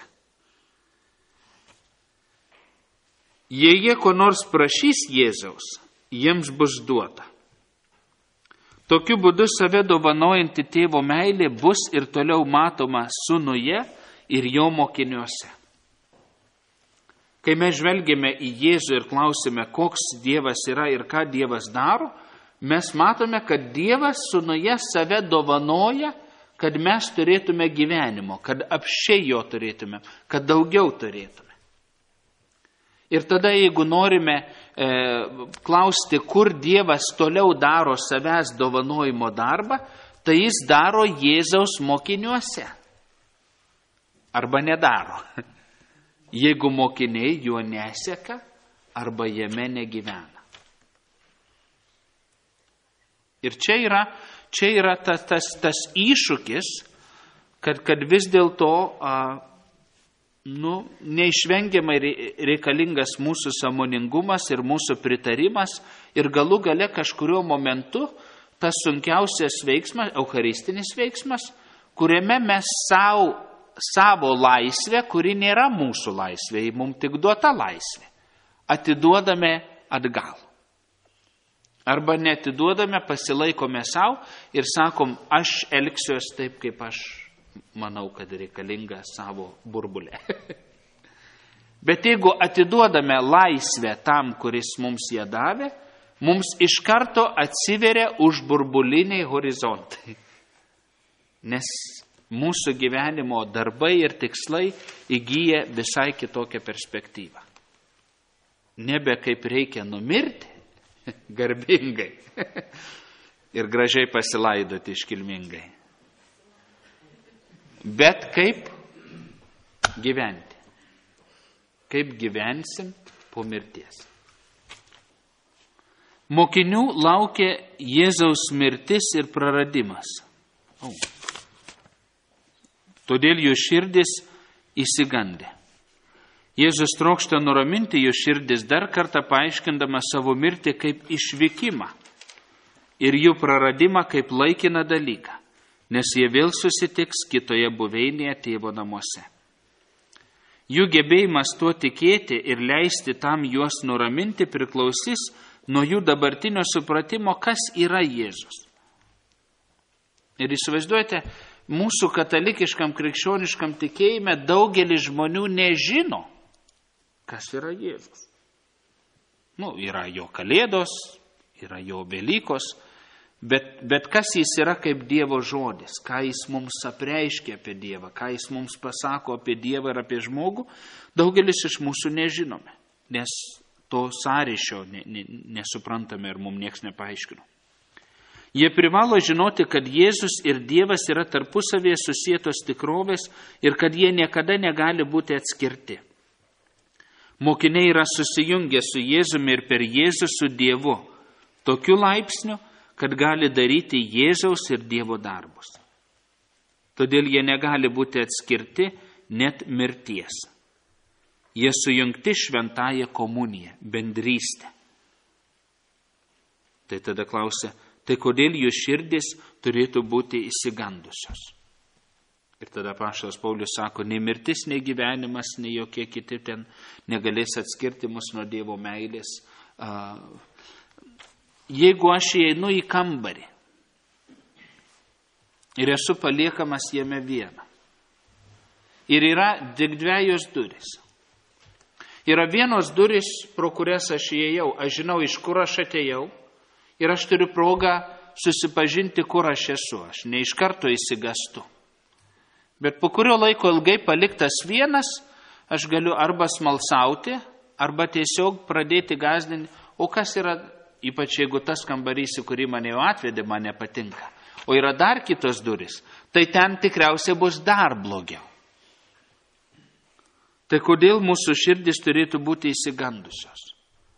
Jei jie ko nors prašys Jėzaus, jiems bus duota. Tokiu būdu save dovanojanti tėvo meilė bus ir toliau matoma sūnuje ir jo mokiniuose. Kai mes žvelgiame į Jėzų ir klausime, koks Dievas yra ir ką Dievas daro, mes matome, kad Dievas sūnuje save dovanoja, kad mes turėtume gyvenimo, kad apsčiai jo turėtume, kad daugiau turėtume. Ir tada, jeigu norime klausti, kur Dievas toliau daro savęs dovanojimo darbą, tai jis daro Jėzaus mokiniuose. Arba nedaro. Jeigu mokiniai juo neseka, arba jame negyvena. Ir čia yra tas iššūkis, kad vis dėlto neišvengiamai reikalingas mūsų sąmoningumas ir mūsų pritarimas ir galų gale kažkurio momentu tas sunkiausias veiksmas, eucharistinis veiksmas, kuriame mes savo laisvę, kuri nėra mūsų laisvė, mums tik duota laisvė, atiduodame atgal. Arba neatiduodame, pasilaikome savo ir sakom, aš elgsiuos taip, kaip aš manau, kad reikalinga savo burbulę. Bet jeigu atiduodame laisvę tam, kuris mums ją davė, mums iš karto atsiveria užburbuliniai horizontai. Nes mūsų gyvenimo darbai ir tikslai įgyja visai kitokią perspektyvą. Nebe kaip reikia numirti, garbingai ir gražiai pasilaidoti iškilmingai. Bet kaip gyventi? Kaip gyvensim po mirties? Mokinių laukia Jėzaus mirtis ir praradimas. Todėl jų širdis įsigandė. Jėzus trokšta nuraminti jų širdis dar kartą paaiškindama savo mirtį kaip išvykimą ir jų praradimą kaip laikiną dalyką, nes jie vėl susitiks kitoje buveinėje tėvo namuose. Jų gebėjimas tuo tikėti ir leisti tam juos nuraminti priklausys nuo jų dabartinio supratimo, kas yra Jėzus. Ir įsivaizduojate, mūsų katalikiškam krikščioniškam tikėjime daugelis žmonių nežino, kas yra Jėzus. Yra jo kalėdos, yra jo Velykos, bet kas jis yra kaip Dievo žodis, ką jis mums apreiškia apie Dievą, ką jis mums pasako apie Dievą ir apie žmogų, daugelis iš mūsų nežinome, nes to sąryšio nesuprantame ir mums nieks nepaaiškino. Jie privalo žinoti, kad Jėzus ir Dievas yra tarpusavėje susietos tikrovės ir kad jie niekada negali būti atskirti. Mokiniai yra susijungę su Jėzumi ir per Jėzų su Dievu, tokiu laipsniu, kad gali daryti Jėzaus ir Dievo darbus. Todėl jie negali būti atskirti net mirties. Jie sujungti šventąją komuniją, bendrystę. Tai tada klausia, tai kodėl jų širdis turėtų būti įsigandusios? Ir tada apaštalas Paulius sako, nei mirtis, nei gyvenimas, nei jokie kiti ten negalės atskirti mus nuo Dievo meilės. Jeigu aš įeinu į kambarį ir esu paliekamas jame vieną, ir yra tik dviejos durys. Yra vienos durys, pro kurias aš įėjau, aš žinau, iš kur aš atėjau, ir aš turiu progą susipažinti, kur aš esu, aš ne iš karto įsigastu. Bet po kurio laiko ilgai paliktas vienas, aš galiu arba smalsauti, arba tiesiog pradėti gąsdinti, o kas yra, ypač jeigu tas kambarys, į kurį mane jau atvedė, man nepatinka, o yra dar kitos durys, tai ten tikriausiai bus dar blogiau. Tai kodėl mūsų širdis turėtų būti įsigandusios?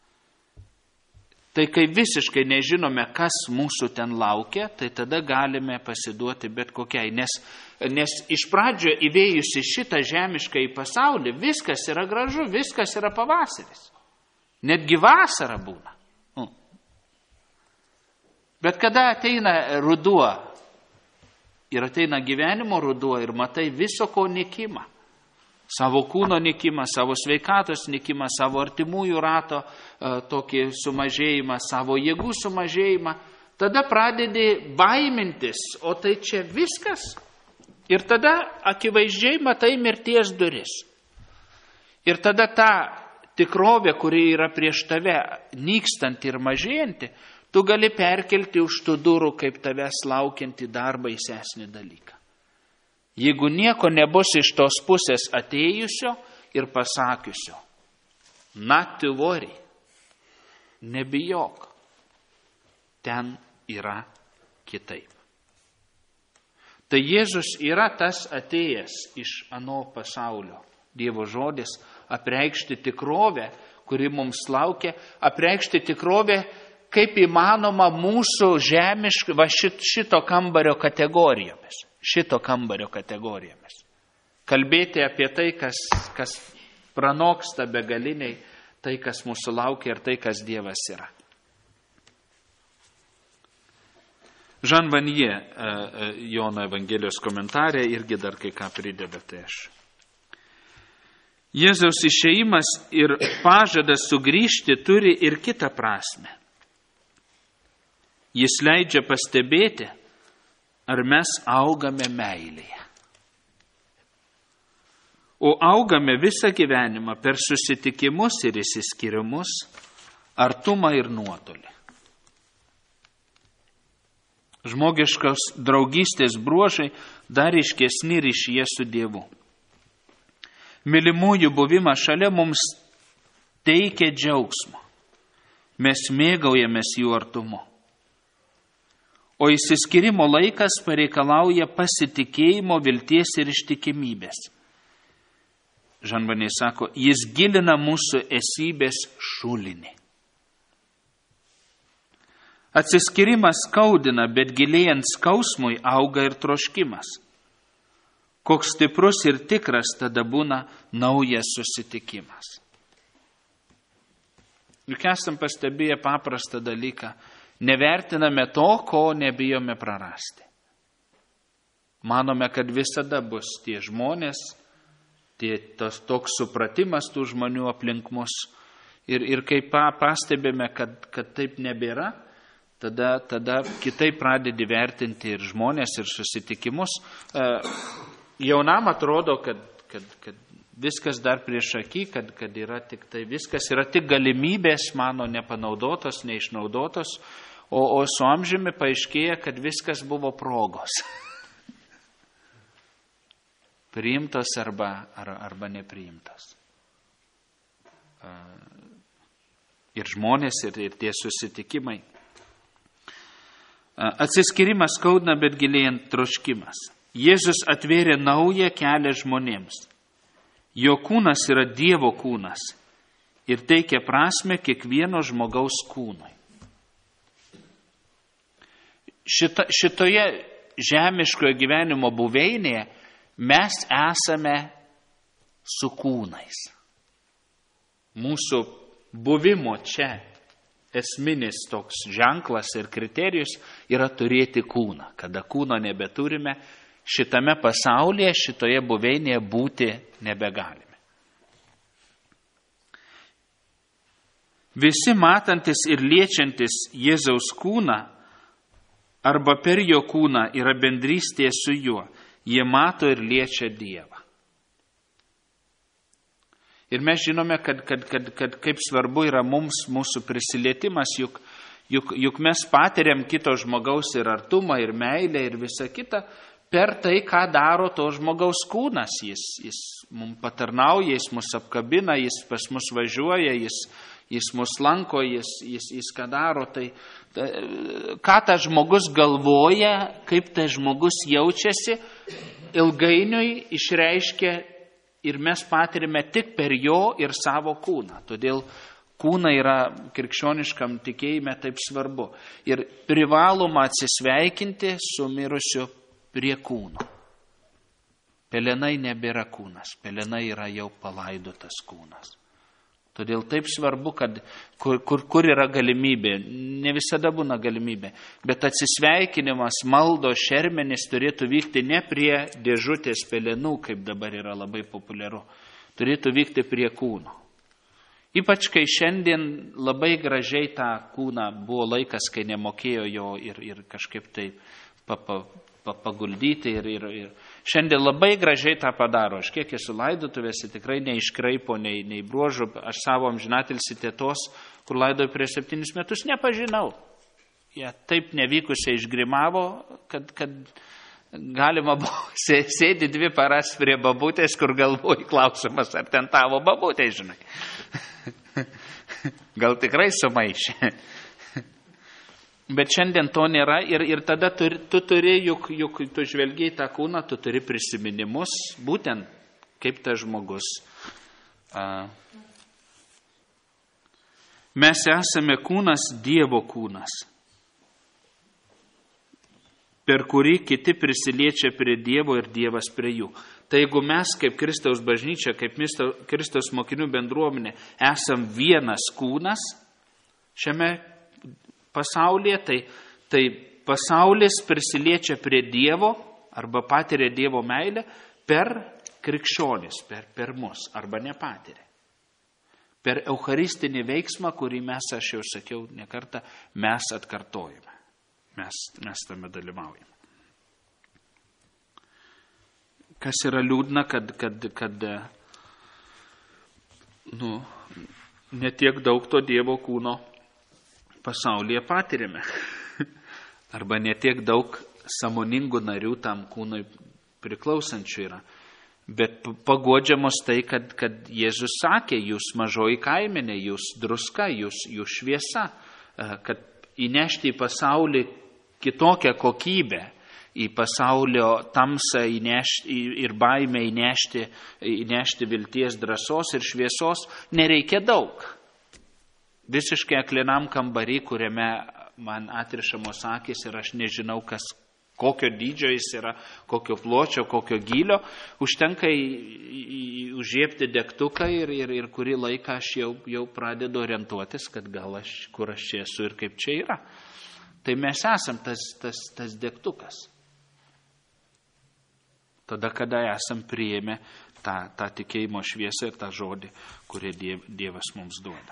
Tai kai visiškai nežinome, kas mūsų ten laukia, tai tada galime pasiduoti bet kokiai. Nes iš pradžio įvėjusi šitą žemišką į pasaulį, viskas yra gražu, viskas yra pavasaris. Netgi vasara būna. Bet kada ateina ruduo ir ateina gyvenimo ruduo ir matai viso ko nikimą, savo kūno nikimą, savo sveikatos nikimą, savo artimųjų rato tokį sumažėjimą, savo jėgų sumažėjimą, tada pradedi baimintis, o tai čia viskas. Ir tada akivaizdžiai matai mirties duris. Ir tada ta tikrovė, kuri yra prieš tave nykstanti ir mažėjanti, tu gali perkelti už tų durų kaip tavęs laukianti dar baisesnį dalyką. Jeigu nieko nebus iš tos pusės atėjusio ir pasakiusio, not to worry, nebijok, ten yra kitaip. Tai Jėzus yra tas atėjęs iš ano pasaulio, Dievo žodis, apreikšti tikrovę, kuri mums laukia, apreikšti tikrovę, kaip įmanoma mūsų žemiškų, šito kambario kategorijomis. Kalbėti apie tai, kas pranoksta begaliniai, tai, kas mūsų laukia ir tai, kas Dievas yra. Jean Vanier, Jono Evangelijos komentarė, irgi dar kai ką prideda, tai aš. Jėzaus išėjimas ir pažadas sugrįžti turi ir kitą prasme. Jis leidžia pastebėti, ar mes augame meilėje. O augame visą gyvenimą per susitikimus ir išsiskyrimus, artumą ir nuotolį. Žmogiškos draugystės bruožai dar ryškesni ryšyje su Dievu. Mylimųjų buvimas šalia mums teikia džiaugsmo. Mes mėgaujamės jų artumu. O išsiskyrimo laikas pareikalauja pasitikėjimo, vilties ir ištikimybės. Jean Vanier sako, jis gilina mūsų esybės šulinį. Atsiskyrimas skaudina, bet gilėjant skausmui auga ir troškimas. Koks stiprus ir tikras tada būna naujas susitikimas. Juk esam pastebėję paprastą dalyką. Nevertiname to, ko nebijome prarasti. Manome, kad visada bus tie žmonės, toks supratimas tų žmonių aplink mus. Ir kai pastebėme, kad taip nebėra, tada kitaip pradedi vertinti ir žmonės, ir susitikimus. Jaunam atrodo, kad viskas dar prieš akį, kad yra tik tai, viskas yra tik galimybės mano nepanaudotos, neišnaudotos, o su amžiumi paaiškėja, kad viskas buvo progos. Priimtos arba nepriimtos. Ir žmonės, ir tie susitikimai. Atsiskyrimas skaudina, bet gilėjant troškimas. Jėzus atvėrė naują kelią žmonėms. Jo kūnas yra Dievo kūnas ir teikia prasme kiekvieno žmogaus kūnui. Šitoje žemiškoje gyvenimo buveinėje mes esame su kūnais. Mūsų buvimo čia esminis toks ženklas ir kriterijus yra turėti kūną. Kada kūno nebeturime, šitame pasaulyje, šitoje buveinėje būti nebegalime. Visi matantis ir liečiantis Jėzaus kūną arba per jo kūną yra bendrystė su juo. Jie mato ir liečia Dievą. Ir mes žinome, kad kaip svarbu yra mums mūsų prisilietimas, juk mes patiriam kito žmogaus ir artumą, ir meilę, ir visą kitą, per tai, ką daro to žmogaus kūnas. Jis mums patarnauja, jis mus apkabina, jis pas mus važiuoja, jis mus lanko, jis ką daro. Tai ką tas žmogus galvoja, kaip tas žmogus jaučiasi, ilgainiui išreiškia ir mes patirime tik per jo ir savo kūną. Todėl kūna yra krikščioniškam tikėjime taip svarbu. Ir privaloma atsisveikinti su mirusiu prie kūno. Pelenai nebėra kūnas, pelenai yra jau palaidotas kūnas. Todėl taip svarbu, kad kur yra galimybė, ne visada būna galimybė, bet atsisveikinimas, maldos, šermenys turėtų vykti ne prie dėžutės pelenų, kaip dabar yra labai populiaru, turėtų vykti prie kūno. Ypač kai šiandien labai gražiai tą kūną, buvo laikas, kai nemokėjo jo ir kažkaip tai paguldyti ir šiandien labai gražiai tą padaro. Aš kiek esu laidotuvėse, tikrai neiškraipo, nei bruožų. Aš savo amžinatilsį tėtos, kur laidoju prieš 7 metus, nepažinau. Jie taip nevykusiai išgrimavo, kad galima buvo sėdi 2 paras prie babutės, kur galvoji klausimas, ar ten tavo babutė, žinai. Gal tikrai sumaišė. Bet šiandien to nėra ir tada tu turi, juk tu žvelgiai tą kūną, tu turi prisiminimus, būtent kaip tas žmogus Mes esame kūnas, Dievo kūnas, per kurį kiti prisiliečia prie Dievo ir Dievas prie jų. Tai jeigu mes kaip Kristaus bažnyčia, kaip Kristaus mokinių bendruomenė esam vienas kūnas šiame pasaulyje, tai pasaulis prisiliečia prie Dievo arba patiria Dievo meilę per krikščionis, per mus arba nepatiria. Per eucharistinį veiksmą, kurį mes, aš jau sakiau nekartą, mes atkartojame. Mes tame dalyvaujame. Kas yra liūdna, kad netiek daug to Dievo kūno pasaulyje patirime. Arba netiek daug sąmoningų narių tam kūnui priklausančių yra. Bet paguodžiamos tai, kad Jėzus sakė, jūs mažoji kaimenė, jūs druska, jūs šviesa, kad įnešti į pasaulį kitokią kokybę, į pasaulio tamsą ir baimę įnešti vilties, drąsos ir šviesos, nereikia daug. Visiškai aklinam kambarį, kuriame man atrišamos akis ir aš nežinau, kokio dydžio jis yra, kokio pločio, kokio gylio, užtenka užžiepti degtuką ir kurį laiką aš jau pradedu orientuotis, kad gal kur aš čia esu ir kaip čia yra. Tai mes esam tas degtukas. Tada, kada esam priėmę tą tikėjimo šviesą ir tą žodį, kurį Dievas mums duoda.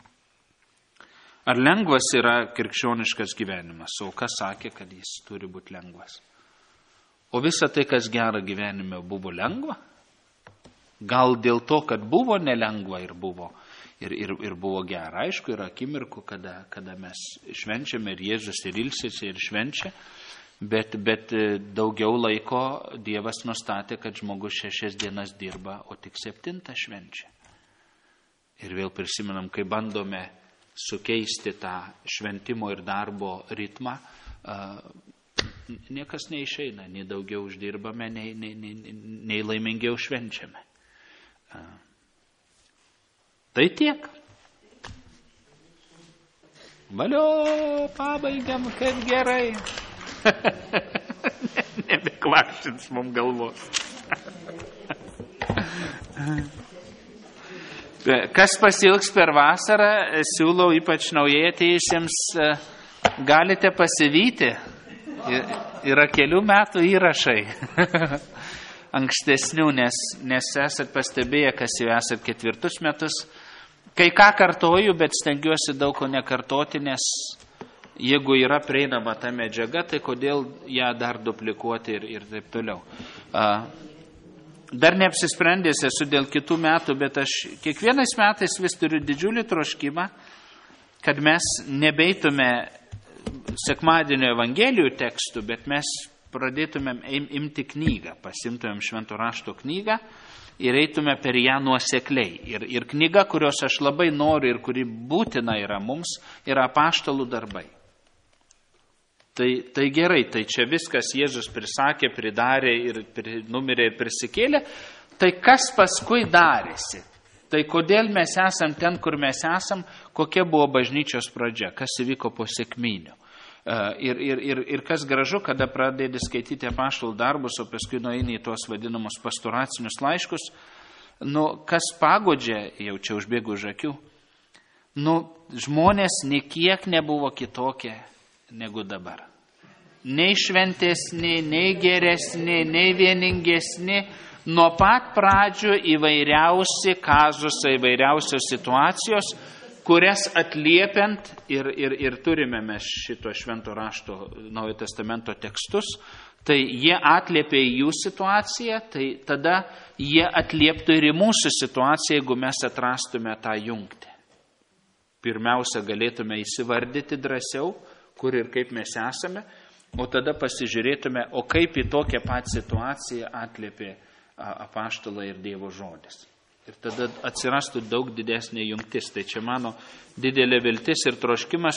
Ar lengvas yra krikščioniškas gyvenimas? O kas sakė, kad jis turi būti lengvas? O visa tai, kas gera gyvenime, buvo lengva? Gal dėl to, kad buvo nelengva ir buvo gera. Aišku, yra akimirkų, kada mes švenčiame ir Jėzus ir ilsisi ir švenčia, bet daugiau laiko Dievas nustatė, kad žmogus 6 dienas dirba, o tik 7 švenčia. Ir vėl prisimenam, kai bandome sukeisti tą šventimo ir darbo ritmą, niekas neišeina, nei daugiau uždirbame, nei laimingiau švenčiame. Tai tiek. Valio, pabaigiam, kaip gerai. Nebekvakšins mums galvos. Kas pasilgs per vasarą, siūlau ypač naujai atėjusiems, galite pasivyti. Yra kelių metų įrašai ankstesnių, nes esat pastebėję, kas jau esat 4 metus. Kai ką kartoju, bet stengiuosi daug ko nekartoti, nes jeigu yra prieinama ta medžiaga, tai kodėl ją dar duplikuoti ir taip toliau. Dar neapsisprendęs esu dėl kitų metų, bet aš kiekvienais metais vis turiu didžiulį troškimą, kad mes nebeitume sekmadienio evangelijų tekstų, bet mes pradėtumėm imti knygą, pasimtumėm Švento rašto knygą ir eitume per ją nuosekliai. Ir knyga, kurios aš labai noriu ir kuri būtina yra mums, yra apaštalų darbai. Tai gerai, tai čia viskas Jėzus prisakė, pridarė ir numirė ir prisikėlė. Tai kas paskui darėsi? Tai kodėl mes esam ten, kur mes esam, kokia buvo bažnyčios pradžia, kas įvyko po sekminių. Ir kas gražu, kada pradedi skaityti apaštalų darbus, o paskui nueini į tuos vadinamus pastoracinius laiškus, kas pagodžia, jau čia užbėgu už akių, žmonės niekiek nebuvo kitokie negu dabar. Nei šventesni, nei geresni, nei vieningesni, nuo pat pradžių įvairiausi kazusai, įvairiausios situacijos, kurias atliepiant ir turime mes šito Švento rašto Naujojo testamento tekstus, tai jie atliepia į jų situaciją, tai tada jie atlieptų ir į mūsų situaciją, jeigu mes atrastume tą jungtį. Pirmiausia, galėtume įsivardyti drąsiau, kur ir kaip mes esame, o tada pasižiūrėtume, o kaip į tokią pat situaciją atliepė apaštalai ir Dievo žodis. Ir tada atsirastų daug didesnė jungtis. Tai čia mano didelė viltis ir troškimas